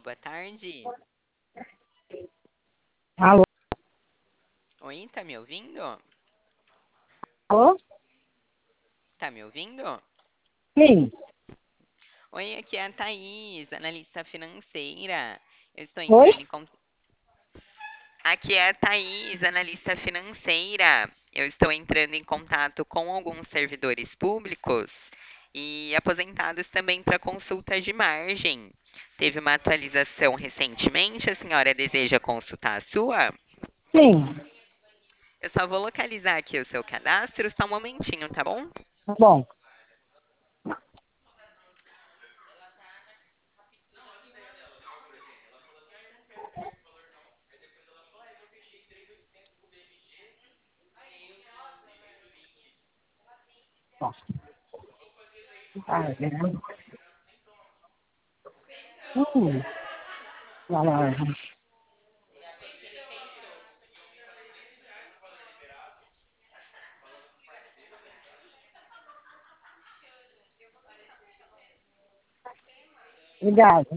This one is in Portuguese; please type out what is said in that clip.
boa tarde. Alô? Oi, tá me ouvindo? Alô? Tá me ouvindo? Sim. Oi, aqui é a Thaís, analista financeira. Eu estou Oi? entrando em contato. Aqui é a Thaís, analista financeira. Eu estou entrando em contato com alguns servidores públicos e aposentados também para consulta de margem. Teve uma atualização recentemente, a senhora deseja consultar a sua? Sim. Eu só vou localizar aqui o seu cadastro, só um momentinho, tá bom? Tá bom. Ó. Ah, vendo? Hum. Laranja. Obrigada.